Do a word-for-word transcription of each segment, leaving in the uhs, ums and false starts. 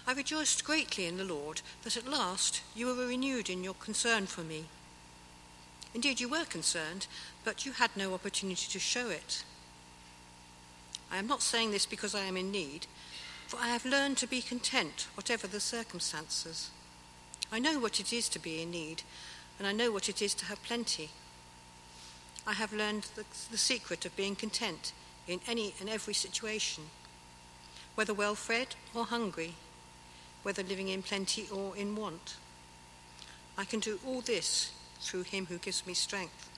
I rejoiced greatly in the Lord that at last you were renewed in your concern for me. Indeed, you were concerned, but you had no opportunity to show it. I am not saying this because I am in need, for I have learned to be content, whatever the circumstances. I know what it is to be in need, and I know what it is to have plenty. I have learned the, the secret of being content in any and every situation, whether well-fed or hungry, whether living in plenty or in want. I can do all this through him who gives me strength.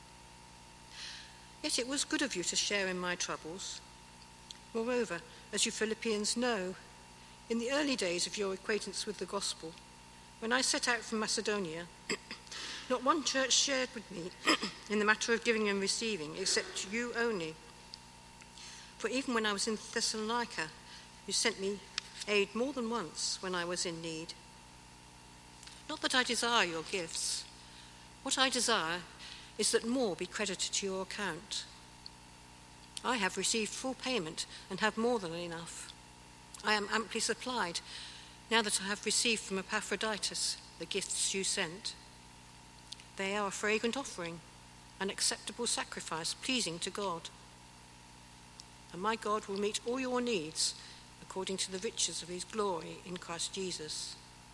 Yet it was good of you to share in my troubles. Moreover, as you Philippians know, in the early days of your acquaintance with the gospel, when I set out from Macedonia, not one church shared with me in the matter of giving and receiving, except you only. For even when I was in Thessalonica, you sent me aid more than once when I was in need. Not that I desire your gifts. What I desire is that more be credited to your account. I have received full payment and have more than enough. I am amply supplied, now that I have received from Epaphroditus the gifts you sent. They are a fragrant offering, an acceptable sacrifice, pleasing to God. And my God will meet all your needs according to the riches of his glory in Christ Jesus.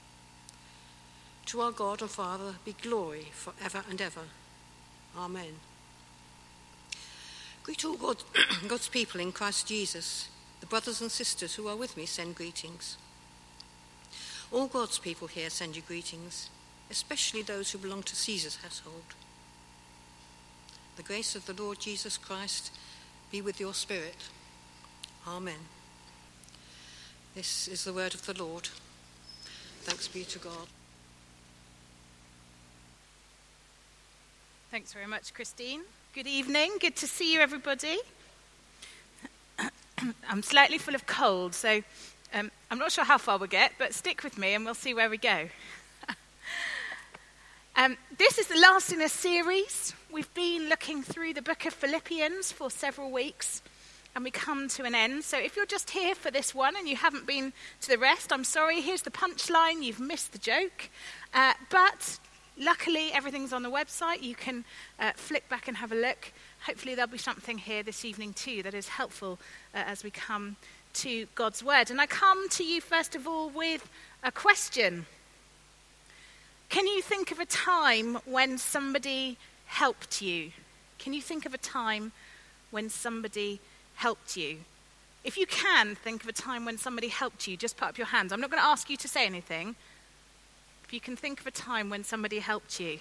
To our God and Father be glory for ever and ever. Amen. Greet all God, God's people in Christ Jesus. The brothers and sisters who are with me send greetings. All God's people here send you greetings, especially those who belong to Caesar's household. The grace of the Lord Jesus Christ be with your spirit. Amen. This is the word of the Lord. Thanks be to God. Thanks very much, Christine. Good evening. Good to see you, everybody. I'm slightly full of cold, so um, I'm not sure how far we'll get, but stick with me and we'll see where we go. um, this is the last in a series. We've been looking through the book of Philippians for several weeks, and we come to an end. So if you're just here for this one and you haven't been to the rest, I'm sorry. Here's the punchline. You've missed the joke. Uh, but luckily, everything's on the website. You can uh, flick back and have a look. Hopefully there'll be something here this evening too that is helpful uh, as we come to God's word. And I come to you first of all with a question. Can you think of a time when somebody helped you? Can you think of a time when somebody helped you? If you can think of a time when somebody helped you, just put up your hands. I'm not going to ask you to say anything. If you can think of a time when somebody helped you.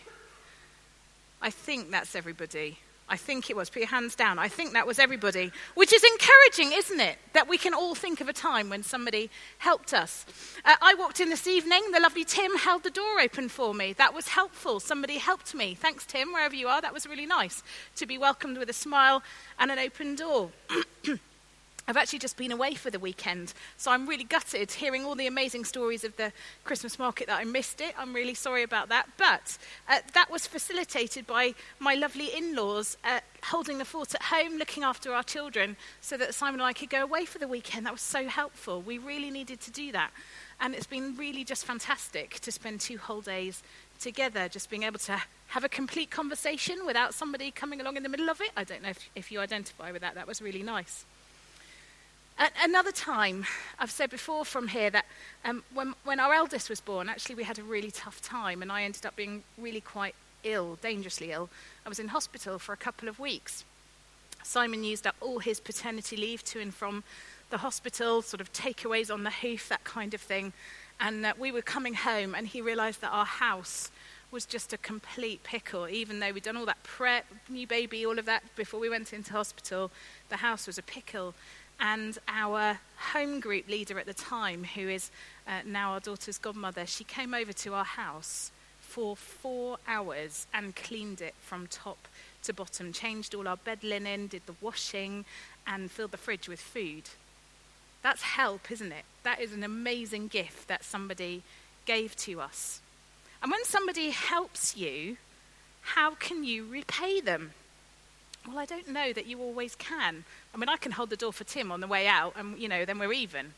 I think that's everybody. I think it was. Put your hands down. I think that was everybody. Which is encouraging, isn't it? That we can all think of a time when somebody helped us. Uh, I walked in this evening. The lovely Tim held the door open for me. That was helpful. Somebody helped me. Thanks, Tim, wherever you are. That was really nice to be welcomed with a smile and an open door. I've actually just been away for the weekend, so I'm really gutted hearing all the amazing stories of the Christmas market that I missed it. I'm really sorry about that. But uh, that was facilitated by my lovely in-laws uh, holding the fort at home, looking after our children, so that Simon and I could go away for the weekend. That was so helpful. We really needed to do that. And it's been really just fantastic to spend two whole days together, just being able to have a complete conversation without somebody coming along in the middle of it. I don't know if, if you identify with that. That was really nice. At another time, I've said before from here that um, when, when our eldest was born, actually we had a really tough time, and I ended up being really quite ill, dangerously ill. I was in hospital for a couple of weeks. Simon used up all his paternity leave to and from the hospital, sort of takeaways on the hoof, that kind of thing. And uh, we were coming home, and he realised that our house was just a complete pickle. Even though we'd done all that prep, new baby, all of that before we went into hospital, the house was a pickle. And our home group leader at the time, who is uh, now our daughter's godmother, she came over to our house for four hours and cleaned it from top to bottom, changed all our bed linen, did the washing, and filled the fridge with food. That's help, isn't it? That is an amazing gift that somebody gave to us. And when somebody helps you, how can you repay them? Well, I don't know that you always can. I mean, I can hold the door for Tim on the way out, and, you know, then we're even.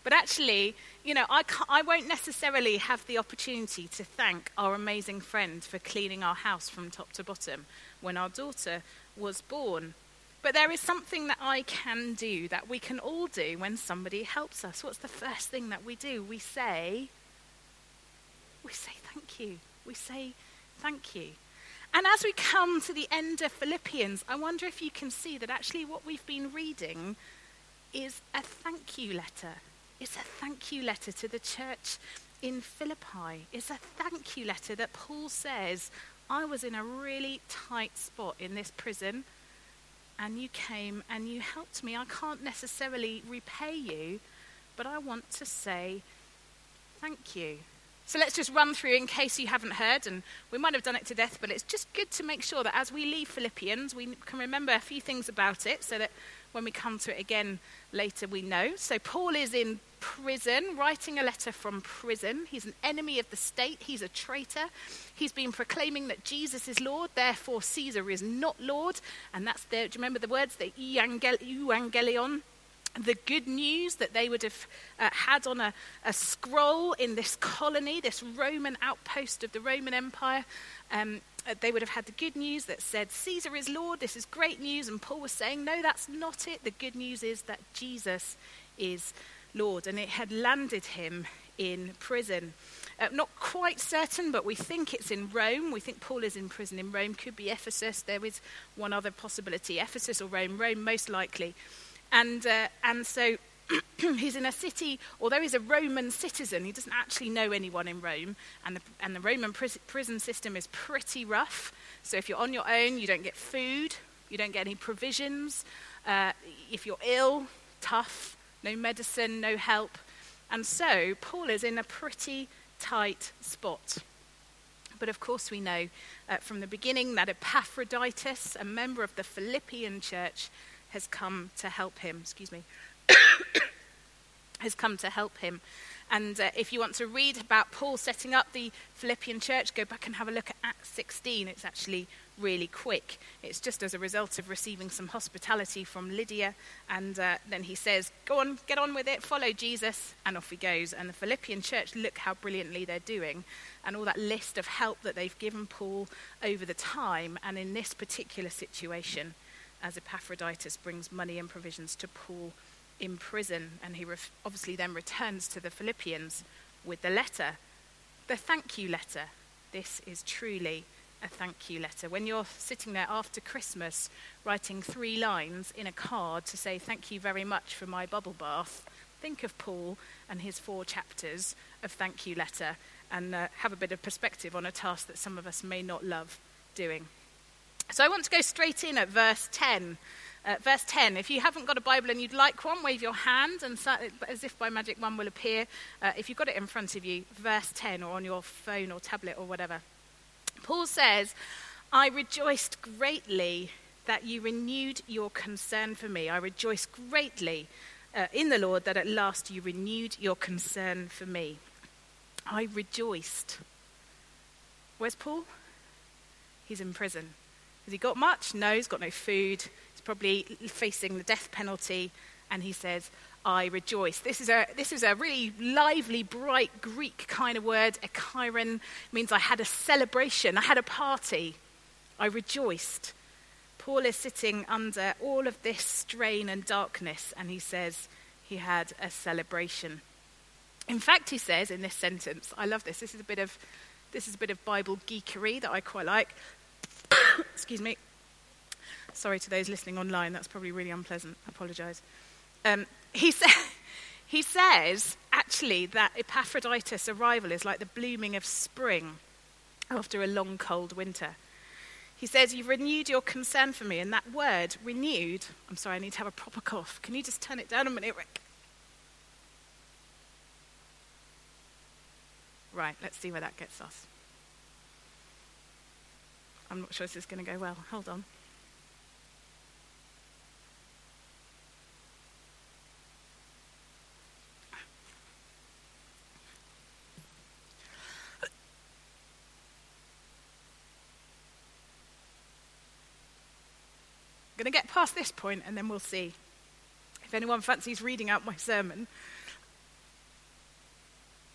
But actually, you know, I, can't, I won't necessarily have the opportunity to thank our amazing friend for cleaning our house from top to bottom when our daughter was born. But there is something that I can do, that we can all do when somebody helps us. What's the first thing that we do? We say, we say thank you. We say thank you. And as we come to the end of Philippians, I wonder if you can see that actually what we've been reading is a thank you letter. It's a thank you letter to the church in Philippi. It's a thank you letter that Paul says, I was in a really tight spot in this prison, and you came and you helped me. I can't necessarily repay you, but I want to say thank you. So let's just run through in case you haven't heard, and we might have done it to death, but it's just good to make sure that as we leave Philippians, we can remember a few things about it so that when we come to it again later, we know. So Paul is in prison, writing a letter from prison. He's an enemy of the state. He's a traitor. He's been proclaiming that Jesus is Lord, therefore Caesar is not Lord. And that's the, do you remember the words, the euangelion? The good news that they would have uh, had on a, a scroll in this colony, this Roman outpost of the Roman Empire. Um, they would have had the good news that said, Caesar is Lord, this is great news. And Paul was saying, no, that's not it. The good news is that Jesus is Lord. And it had landed him in prison. Uh, not quite certain, but we think it's in Rome. We think Paul is in prison in Rome. Could be Ephesus. There is one other possibility, Ephesus or Rome. Rome, most likely. And uh, and so he's in a city, although he's a Roman citizen, he doesn't actually know anyone in Rome. And the, and the Roman pris- prison system is pretty rough. So if you're on your own, you don't get food, you don't get any provisions. Uh, if you're ill, tough, no medicine, no help. And so Paul is in a pretty tight spot. But of course we know uh, from the beginning that Epaphroditus, a member of the Philippian church, has come to help him, excuse me, has come to help him. And uh, if you want to read about Paul setting up the Philippian church, go back and have a look at Acts sixteen. It's actually really quick. It's just as a result of receiving some hospitality from Lydia. And uh, then he says, go on, get on with it, follow Jesus, and off he goes. And the Philippian church, look how brilliantly they're doing. And all that list of help that they've given Paul over the time. And in this particular situation, as Epaphroditus brings money and provisions to Paul in prison, and he ref- obviously then returns to the Philippians with the letter, the thank you letter. This is truly a thank you letter. When you're sitting there after Christmas writing three lines in a card to say thank you very much for my bubble bath, think of Paul and his four chapters of thank you letter, and uh, have a bit of perspective on a task that some of us may not love doing. So I want to go straight in at verse ten. Uh, verse ten, if you haven't got a Bible and you'd like one, wave your hand, and so, as if by magic one will appear. Uh, if you've got it in front of you, verse ten, or on your phone or tablet or whatever. Paul says, I rejoiced greatly that you renewed your concern for me. I rejoice greatly uh, in the Lord that at last you renewed your concern for me. I rejoiced. Where's Paul? He's in prison. Has he got much? No, he's got no food. He's probably facing the death penalty. And he says, I rejoice. This is a this is a really lively, bright Greek kind of word. Ekairon means I had a celebration. I had a party. I rejoiced. Paul is sitting under all of this strain and darkness, and he says he had a celebration. In fact, he says in this sentence, I love this. This is a bit of this is a bit of Bible geekery that I quite like. Excuse me. Sorry to those listening online. That's probably really unpleasant. I apologise. Um, he, sa- he says, actually, that Epaphroditus' arrival is like the blooming of spring after a long, cold winter. He says, you've renewed your concern for me. And that word, renewed, I'm sorry, I need to have a proper cough. Can you just turn it down a minute, Rick? Right, let's see where that gets us. I'm not sure this is going to go well. Hold on. I'm going to get past this point and then we'll see. If anyone fancies reading out my sermon,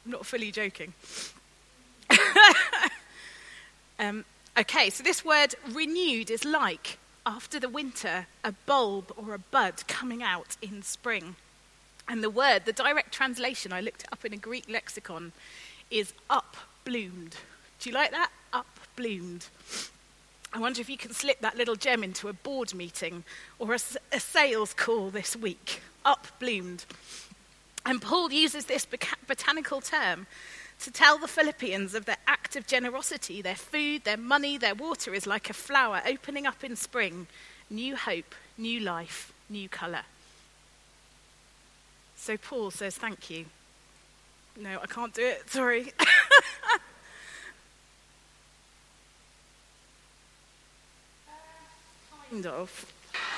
I'm not fully joking. um, okay, so this word renewed is like, after the winter, a bulb or a bud coming out in spring. And the word, the direct translation, I looked it up in a Greek lexicon, is upbloomed. Do you like that? Upbloomed. I wonder if you can slip that little gem into a board meeting or a, a sales call this week. Upbloomed. And Paul uses this botanical term to tell the Philippians of their act of generosity. Their food, their money, their water is like a flower opening up in spring. New hope, new life, new colour. So Paul says, thank you. No, I can't do it, sorry. Kind of.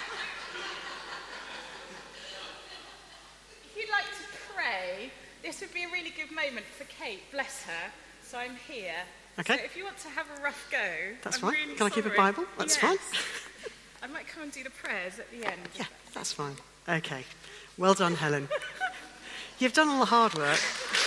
If you'd like to pray, this would be a really good moment for Kate, bless her. So I'm here. Okay. So if you want to have a rough go, that's I'm fine. really Can I keep a sorry. Bible? That's yes. fine. I might come and do the prayers at the end. Yeah, that's fine. Okay. Well done, Helen. You've done all the hard work.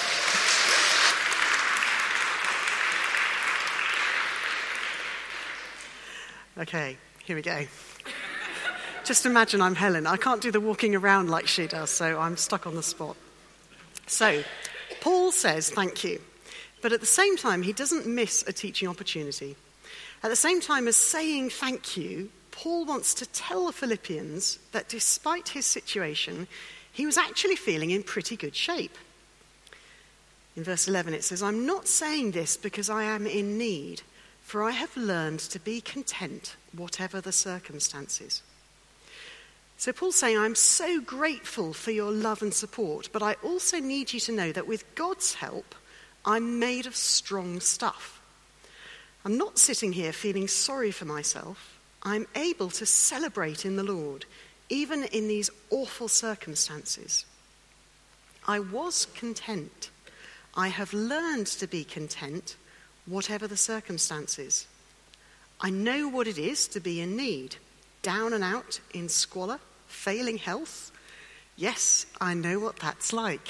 Okay, here we go. Just imagine I'm Helen. I can't do the walking around like she does, so I'm stuck on the spot. So, Paul says thank you, but at the same time, he doesn't miss a teaching opportunity. At the same time as saying thank you, Paul wants to tell the Philippians that despite his situation, he was actually feeling in pretty good shape. In verse eleven, it says, I'm not saying this because I am in need, for I have learned to be content, whatever the circumstances. So Paul's saying, I'm so grateful for your love and support, but I also need you to know that with God's help, I'm made of strong stuff. I'm not sitting here feeling sorry for myself. I'm able to celebrate in the Lord, even in these awful circumstances. I was content. I have learned to be content, whatever the circumstances. I know what it is to be in need, down and out in squalor, failing health. Yes, I know what that's like.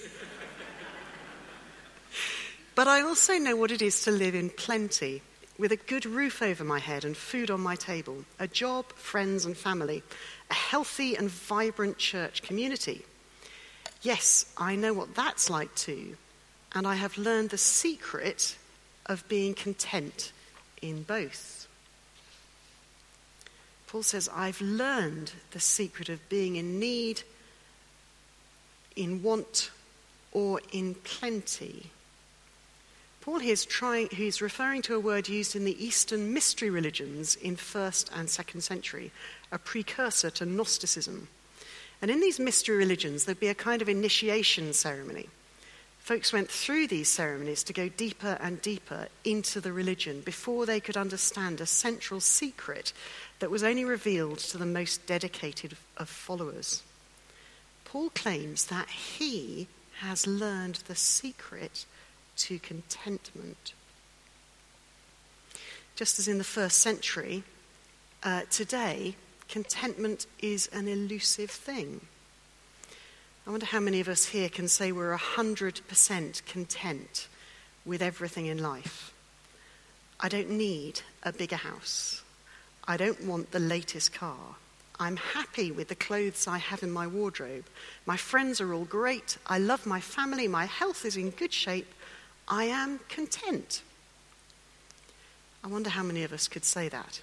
But I also know what it is to live in plenty, with a good roof over my head and food on my table, a job, friends and family, a healthy and vibrant church community. Yes, I know what that's like too, and I have learned the secret of being content in both. Paul says, I've learned the secret of being in need, in want, or in plenty. Paul here is trying, he's referring to a word used in the Eastern mystery religions in first and second century, a precursor to Gnosticism. And in these mystery religions, there'd be a kind of initiation ceremony. Folks went through these ceremonies to go deeper and deeper into the religion before they could understand a central secret that was only revealed to the most dedicated of followers. Paul claims that he has learned the secret to contentment. Just as in the first century, uh, today, contentment is an elusive thing. I wonder how many of us here can say we're one hundred percent content with everything in life. I don't need a bigger house. I don't want the latest car. I'm happy with the clothes I have in my wardrobe. My friends are all great. I love my family. My health is in good shape. I am content. I wonder how many of us could say that.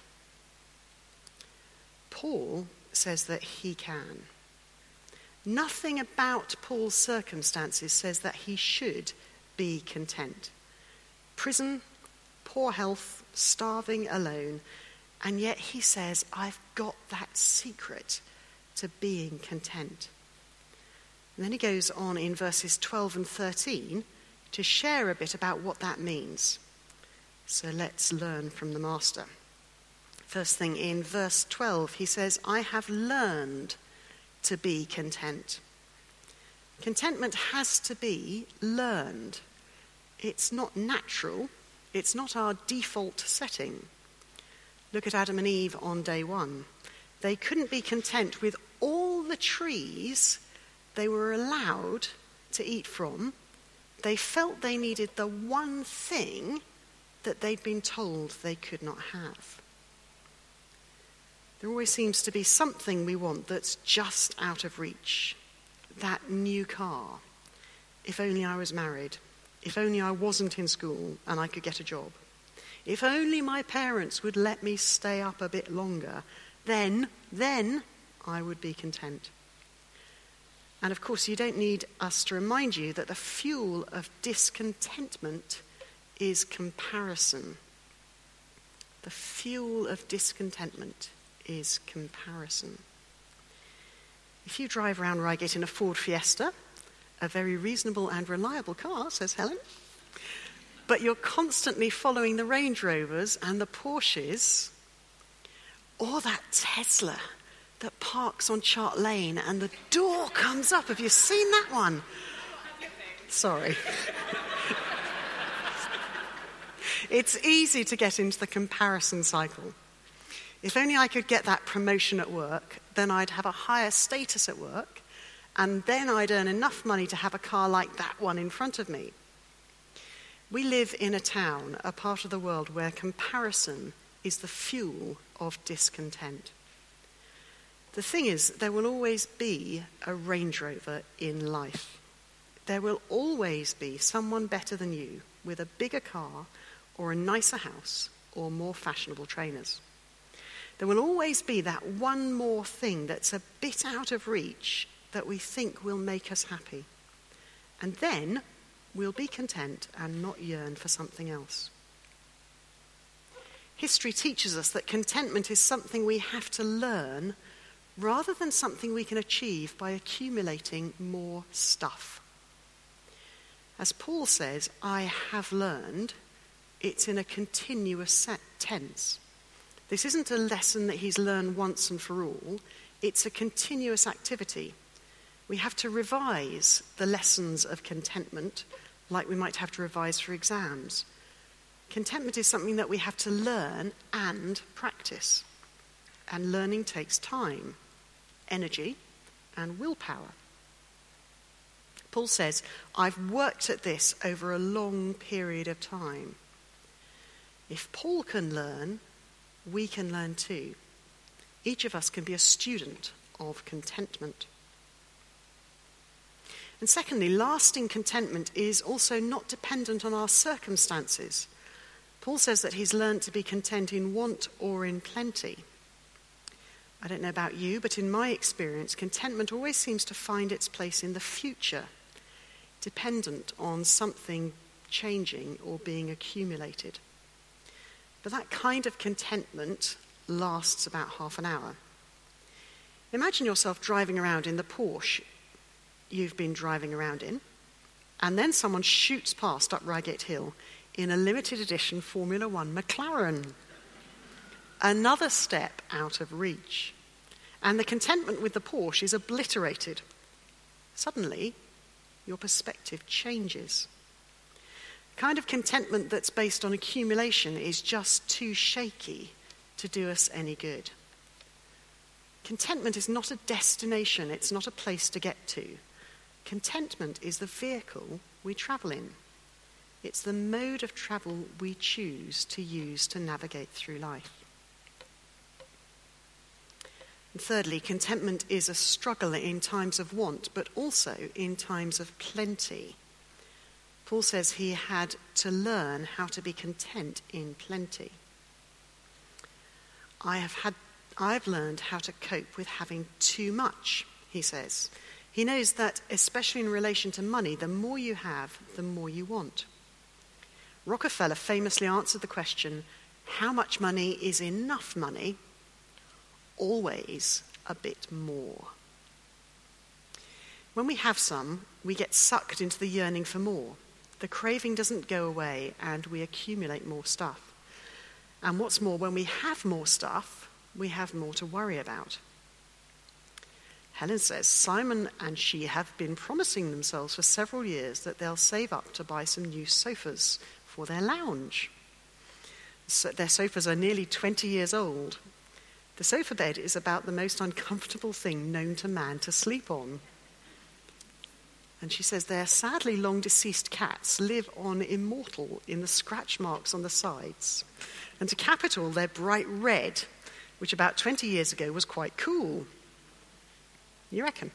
Paul says that he can. Nothing about Paul's circumstances says that he should be content. Prison, poor health, starving alone, and yet he says, I've got that secret to being content. And then he goes on in verses twelve and thirteen to share a bit about what that means. So let's learn from the master. First thing, in verse twelve, he says, I have learned to be content. Contentment has to be learned. It's not natural. It's not our default setting. Look at Adam and Eve on day one. They couldn't be content with all the trees they were allowed to eat from They felt they needed the one thing that they'd been told they could not have. There always seems to be something we want that's just out of reach. That new car. If only I was married. If only I wasn't in school and I could get a job. If only my parents would let me stay up a bit longer, then, then I would be content. And of course, you don't need us to remind you that the fuel of discontentment is comparison. The fuel of discontentment is comparison. If you drive around Reigate in a Ford Fiesta, a very reasonable and reliable car, says Helen, but you're constantly following the Range Rovers and the Porsches, or that Tesla that parks on Chart Lane and the door comes up. Have you seen that one? Sorry. It's easy to get into the comparison cycle. If only I could get that promotion at work, then I'd have a higher status at work, and then I'd earn enough money to have a car like that one in front of me. We live in a town, a part of the world where comparison is the fuel of discontent. The thing is, there will always be a Range Rover in life. There will always be someone better than you with a bigger car or a nicer house or more fashionable trainers. There will always be that one more thing that's a bit out of reach that we think will make us happy. And then we'll be content and not yearn for something else. History teaches us that contentment is something we have to learn rather than something we can achieve by accumulating more stuff. As Paul says, I have learned, it's in a continuous tense. This isn't a lesson that he's learned once and for all. It's a continuous activity. We have to revise the lessons of contentment like we might have to revise for exams. Contentment is something that we have to learn and practice. And learning takes time, energy, and willpower. Paul says, I've worked at this over a long period of time. If Paul can learn, we can learn too. Each of us can be a student of contentment. And secondly, lasting contentment is also not dependent on our circumstances. Paul says that he's learned to be content in want or in plenty. I don't know about you, but in my experience, contentment always seems to find its place in the future, dependent on something changing or being accumulated. But that kind of contentment lasts about half an hour. Imagine yourself driving around in the Porsche you've been driving around in, and then someone shoots past up Reigate Hill in a limited edition Formula One McLaren. Another step out of reach. And the contentment with the Porsche is obliterated. Suddenly, your perspective changes. The kind of contentment that's based on accumulation is just too shaky to do us any good. Contentment is not a destination, it's not a place to get to. Contentment is the vehicle we travel in. It's the mode of travel we choose to use to navigate through life. And thirdly, contentment is a struggle in times of want, but also in times of plenty. Paul says he had to learn how to be content in plenty. I have had, I've learned how to cope with having too much, he says. He knows that, especially in relation to money, the more you have, the more you want. Rockefeller famously answered the question, how much money is enough money? Always a bit more. When we have some, we get sucked into the yearning for more. The craving doesn't go away and we accumulate more stuff. And what's more, when we have more stuff, we have more to worry about. Helen says Simon and she have been promising themselves for several years that they'll save up to buy some new sofas for their lounge. So their sofas are nearly twenty years old. The sofa bed is about the most uncomfortable thing known to man to sleep on. And she says their sadly long deceased cats live on immortal in the scratch marks on the sides. And to cap it all, they're bright red, which about twenty years ago was quite cool. You reckon?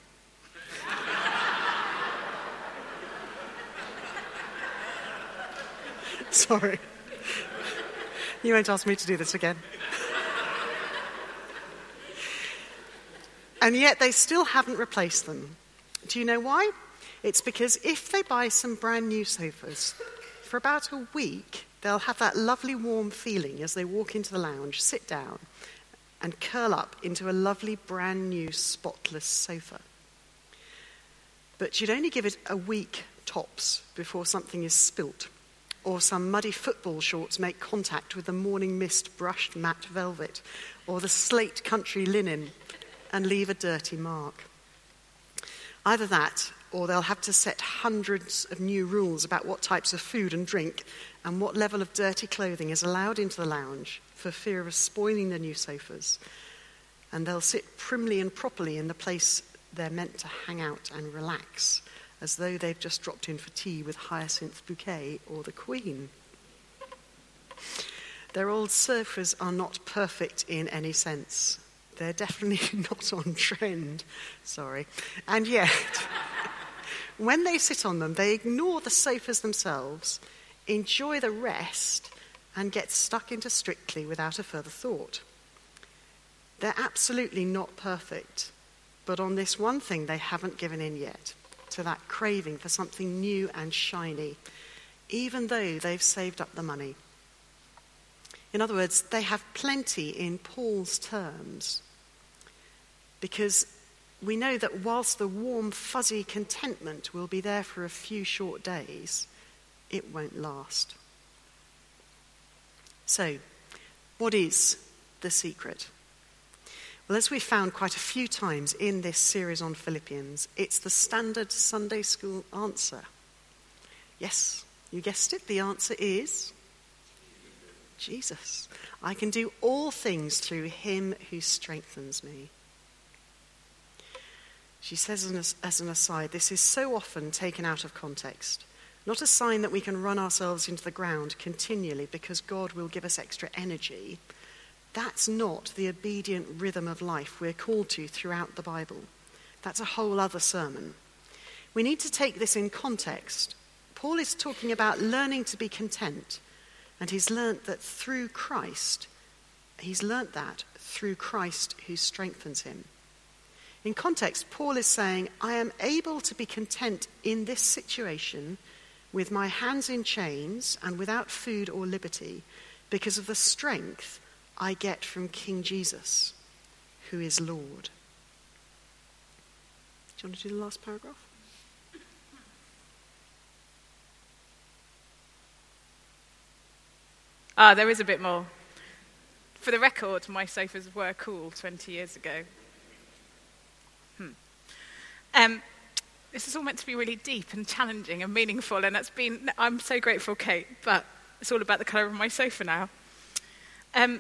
Sorry. You won't ask me to do this again. And yet they still haven't replaced them. Do you know why? It's because if they buy some brand new sofas, for about a week, they'll have that lovely warm feeling as they walk into the lounge, sit down, and curl up into a lovely brand new spotless sofa. But you'd only give it a week tops before something is spilt, or some muddy football shorts make contact with the morning mist brushed matte velvet, or the slate country linen, and leave a dirty mark. Either that, or they'll have to set hundreds of new rules about what types of food and drink and what level of dirty clothing is allowed into the lounge for fear of spoiling the new sofas. And they'll sit primly and properly in the place they're meant to hang out and relax, as though they've just dropped in for tea with Hyacinth Bouquet or the Queen. Their old sofas are not perfect in any sense. They're definitely not on trend, sorry. And yet, when they sit on them, they ignore the sofas themselves, enjoy the rest, and get stuck into Strictly without a further thought. They're absolutely not perfect, but on this one thing they haven't given in yet, to that craving for something new and shiny, even though they've saved up the money. In other words, they have plenty in Paul's terms, because we know that whilst the warm, fuzzy contentment will be there for a few short days, it won't last. So, what is the secret? Well, as we've found quite a few times in this series on Philippians, it's the standard Sunday school answer. Yes, you guessed it, the answer is Jesus. I can do all things through him who strengthens me. She says as an aside, this is so often taken out of context. Not a sign that we can run ourselves into the ground continually because God will give us extra energy. That's not the obedient rhythm of life we're called to throughout the Bible. That's a whole other sermon. We need to take this in context. Paul is talking about learning to be content, and he's learnt that through Christ, he's learnt that through Christ who strengthens him. In context, Paul is saying, I am able to be content in this situation with my hands in chains and without food or liberty because of the strength I get from King Jesus, who is Lord. Do you want to do the last paragraph? Ah, there is a bit more. For the record, my sofas were cool twenty years ago. Hmm. Um, this is all meant to be really deep and challenging and meaningful, and that's been, I'm so grateful, Kate, but it's all about the colour of my sofa now. Um,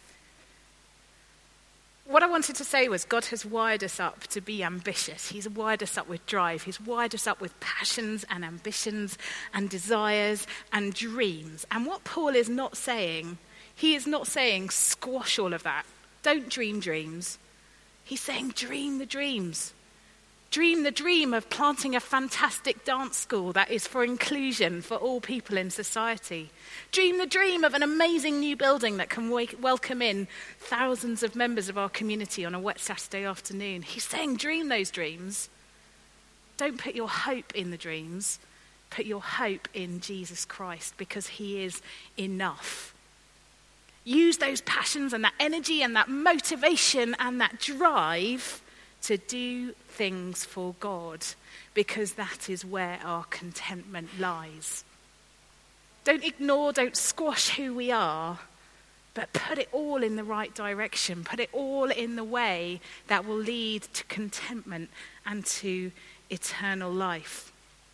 what I wanted to say was God has wired us up to be ambitious. He's wired us up with drive. He's wired us up with passions and ambitions and desires and dreams. And what Paul is not saying, he is not saying squash all of that. Don't dream dreams. He's saying dream the dreams. Dream the dream of planting a fantastic dance school that is for inclusion for all people in society. Dream the dream of an amazing new building that can wake, welcome in thousands of members of our community on a wet Saturday afternoon. He's saying dream those dreams. Don't put your hope in the dreams. Put your hope in Jesus Christ because he is enough. Use those passions and that energy and that motivation and that drive to do things for God, because that is where our contentment lies. Don't ignore, don't squash who we are, but put it all in the right direction. Put it all in the way that will lead to contentment and to eternal life.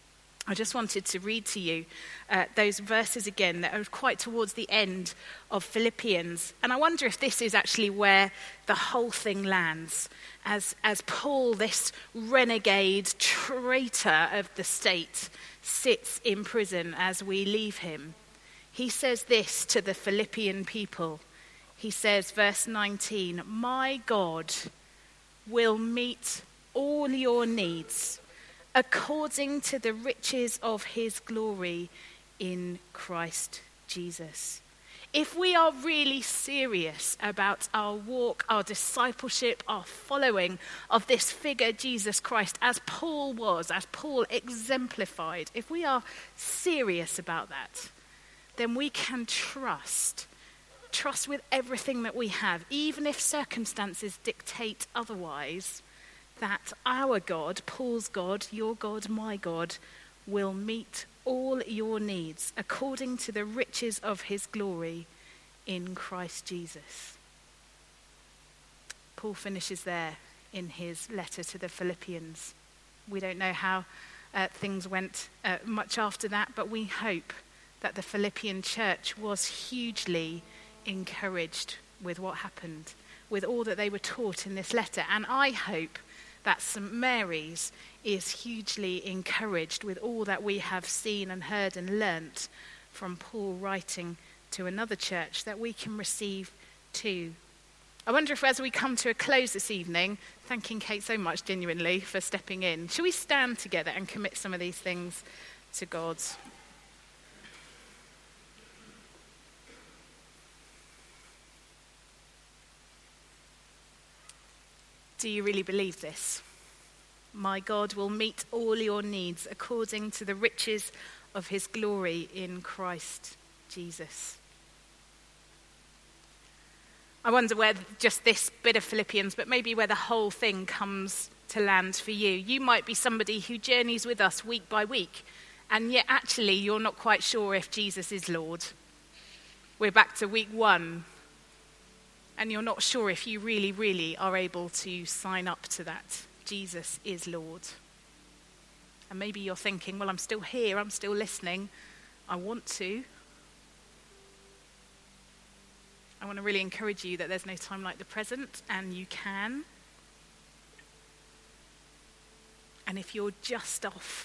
I just wanted to read to you uh, those verses again that are quite towards the end of Philippians. And I wonder if this is actually where the whole thing lands. As, as Paul, this renegade traitor of the state, sits in prison as we leave him. He says this to the Philippian people. He says, verse nineteen, "My God will meet all your needs according to the riches of his glory in Christ Jesus." If we are really serious about our walk, our discipleship, our following of this figure, Jesus Christ, as Paul was, as Paul exemplified, if we are serious about that, then we can trust, trust with everything that we have, even if circumstances dictate otherwise, that our God, Paul's God, your God, my God, will meet all your needs according to the riches of his glory in Christ Jesus. Paul finishes there in his letter to the Philippians. We don't know how uh, things went uh, much after that, but we hope that the Philippian church was hugely encouraged with what happened, with all that they were taught in this letter. And I hope that Saint Mary's is hugely encouraged with all that we have seen and heard and learnt from Paul writing to another church that we can receive too. I wonder if as we come to a close this evening, thanking Kate so much genuinely for stepping in, shall we stand together and commit some of these things to God? Do you really believe this? My God will meet all your needs according to the riches of his glory in Christ Jesus. I wonder where just this bit of Philippians, but maybe where the whole thing comes to land for you. You might be somebody who journeys with us week by week, and yet actually you're not quite sure if Jesus is Lord. We're back to week one, and you're not sure if you really, really are able to sign up to that. Jesus is Lord. And maybe you're thinking, well, I'm still here, I'm still listening, I want to. I want to really encourage you that there's no time like the present, and you can. And if you're just off,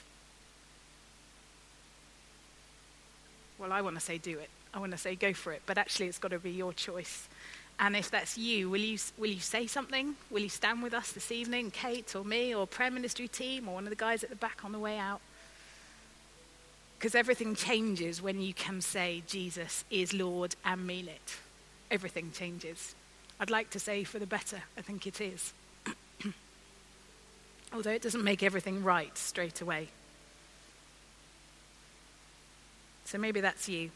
well, I want to say do it. I want to say go for it, but actually it's got to be your choice. And if that's you, will you will you say something? Will you stand with us this evening, Kate or me or prayer ministry team or one of the guys at the back on the way out? Because everything changes when you can say Jesus is Lord and mean it. Everything changes. I'd like to say for the better. I think it is. Although it doesn't make everything right straight away. So maybe that's you.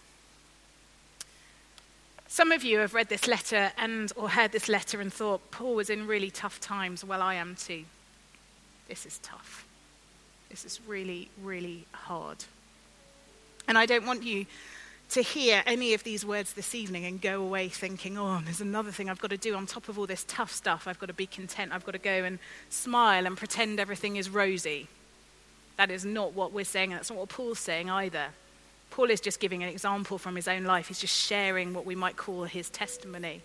Some of you have read this letter and or heard this letter and thought, Paul was in really tough times. Well, I am too. This is tough. This is really, really hard. And I don't want you to hear any of these words this evening and go away thinking, oh, there's another thing I've got to do on top of all this tough stuff. I've got to be content. I've got to go and smile and pretend everything is rosy. That is not what we're saying, and that's not what Paul's saying either. Paul is just giving an example from his own life. He's just sharing what we might call his testimony.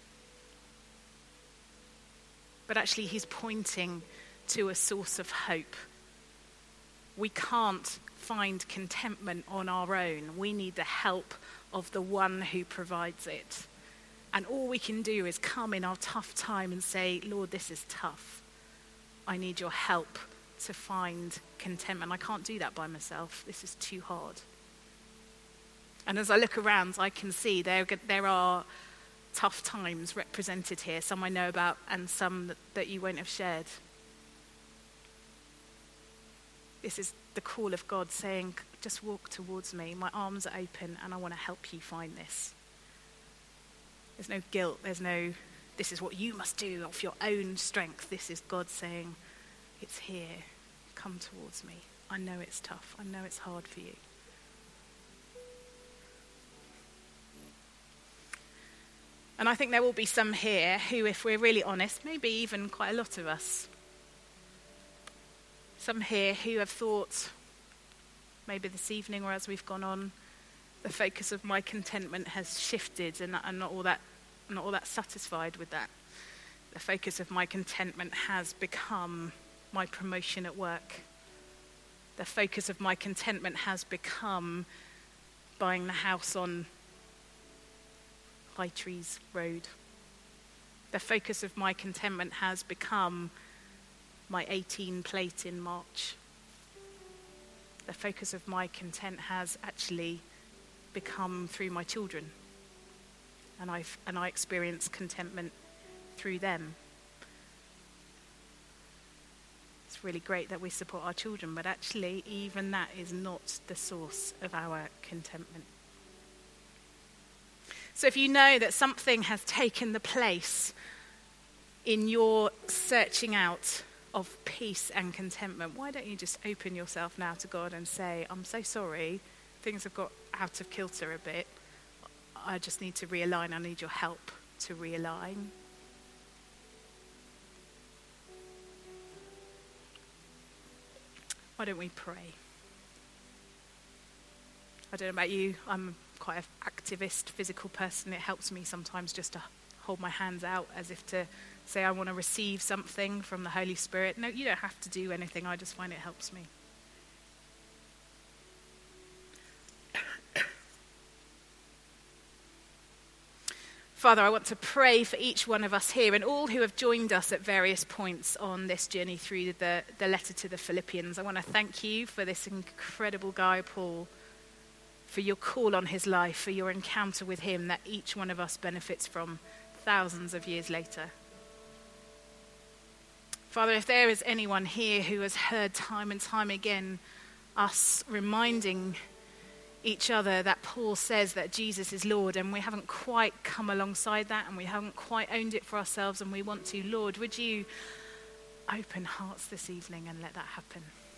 But actually, he's pointing to a source of hope. We can't find contentment on our own. We need the help of the one who provides it. And all we can do is come in our tough time and say, Lord, this is tough. I need your help to find contentment. I can't do that by myself. This is too hard. And as I look around, I can see there, there are tough times represented here, some I know about and some that, that you won't have shared. This is the call of God saying, just walk towards me. My arms are open and I want to help you find this. There's no guilt. There's no, this is what you must do of your own strength. This is God saying, it's here. Come towards me. I know it's tough. I know it's hard for you. And I think there will be some here who, if we're really honest, maybe even quite a lot of us, some here who have thought, maybe this evening or as we've gone on, the focus of my contentment has shifted and I'm not all that, not all that satisfied with that. The focus of my contentment has become my promotion at work. The focus of my contentment has become buying the house on High Trees Road. The focus of my contentment has become my eighteen plate in March. The focus of my content has actually become through my children. And I've and I experience contentment through them. It's really great that we support our children, but actually even that is not the source of our contentment. So if you know that something has taken the place in your searching out of peace and contentment, why don't you just open yourself now to God and say, I'm so sorry, things have got out of kilter a bit. I just need to realign. I need your help to realign. Why don't we pray? I don't know about you, I'm quite an activist, physical person. It helps me sometimes just to hold my hands out as if to say I want to receive something from the Holy Spirit. No, you don't have to do anything. I just find it helps me. Father, I want to pray for each one of us here and all who have joined us at various points on this journey through the, the letter to the Philippians. I want to thank you for this incredible guy, Paul, for your call on his life, for your encounter with him that each one of us benefits from thousands of years later. Father, if there is anyone here who has heard time and time again us reminding each other that Paul says that Jesus is Lord, and we haven't quite come alongside that and we haven't quite owned it for ourselves and we want to, Lord, would you open hearts this evening and let that happen?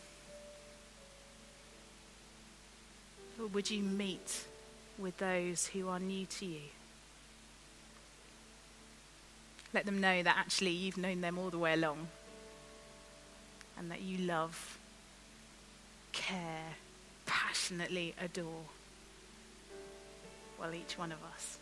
Lord, would you meet with those who are new to you? Let them know that actually you've known them all the way along and that you love, care, passionately adore, well, each one of us.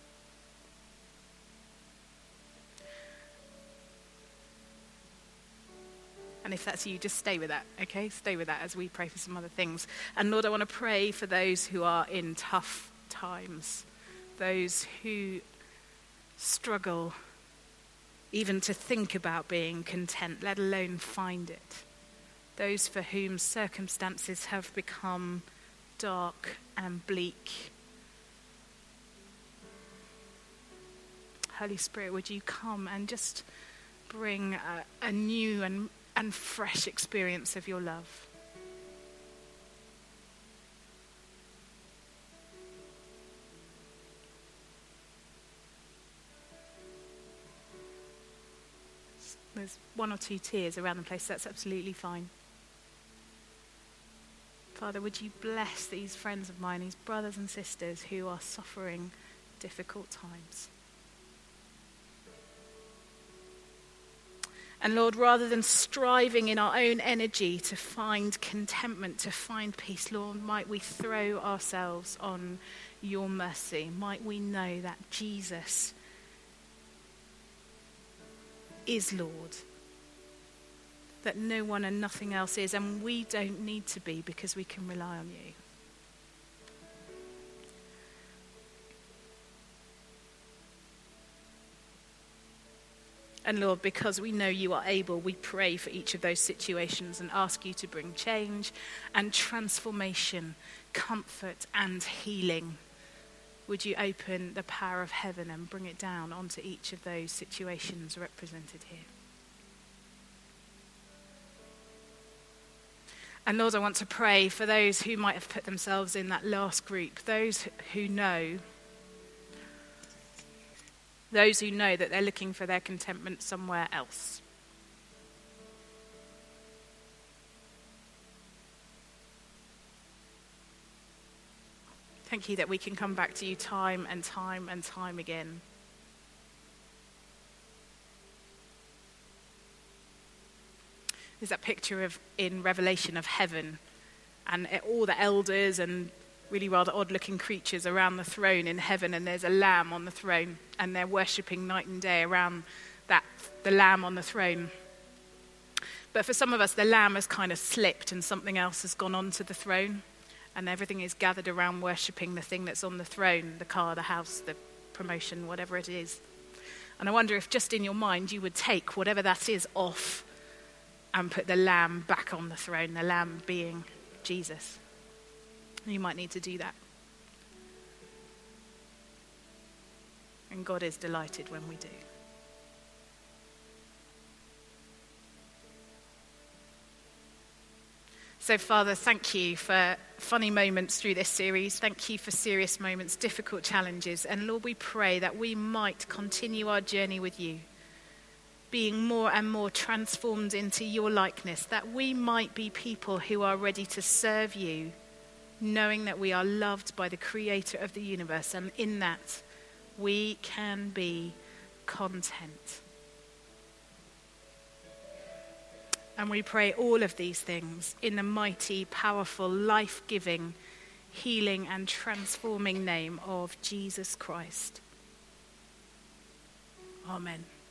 And if that's you, just stay with that, okay? Stay with that as we pray for some other things. And Lord, I want to pray for those who are in tough times, those who struggle even to think about being content, let alone find it. Those for whom circumstances have become dark and bleak. Holy Spirit, would you come and just bring a, a new and, and fresh experience of your love? There's one or two tears around the place. That's absolutely fine. Father, would you bless these friends of mine, these brothers and sisters who are suffering difficult times. And Lord, rather than striving in our own energy to find contentment, to find peace, Lord, might we throw ourselves on your mercy. Might we know that Jesus is Lord, that no one and nothing else is, and we don't need to be because we can rely on you. And Lord, because we know you are able, we pray for each of those situations and ask you to bring change and transformation, comfort and healing. Would you open the power of heaven and bring it down onto each of those situations represented here? And Lord, I want to pray for those who might have put themselves in that last group, those who know, those who know that they're looking for their contentment somewhere else. Thank you that we can come back to you time and time and time again. There's that picture of in Revelation of heaven and all the elders and really rather odd-looking creatures around the throne in heaven, and there's a lamb on the throne, and they're worshipping night and day around that the lamb on the throne. But for some of us, the lamb has kind of slipped and something else has gone onto the throne, and everything is gathered around worshipping the thing that's on the throne, the car, the house, the promotion, whatever it is. And I wonder if just in your mind you would take whatever that is off and put the lamb back on the throne, the lamb being Jesus. You might need to do that. And God is delighted when we do. So, Father, thank you for funny moments through this series. Thank you for serious moments, difficult challenges. And Lord, we pray that we might continue our journey with you, being more and more transformed into your likeness, that we might be people who are ready to serve you, knowing that we are loved by the creator of the universe, and in that we can be content. And we pray all of these things in the mighty, powerful, life-giving, healing and transforming name of Jesus Christ. Amen.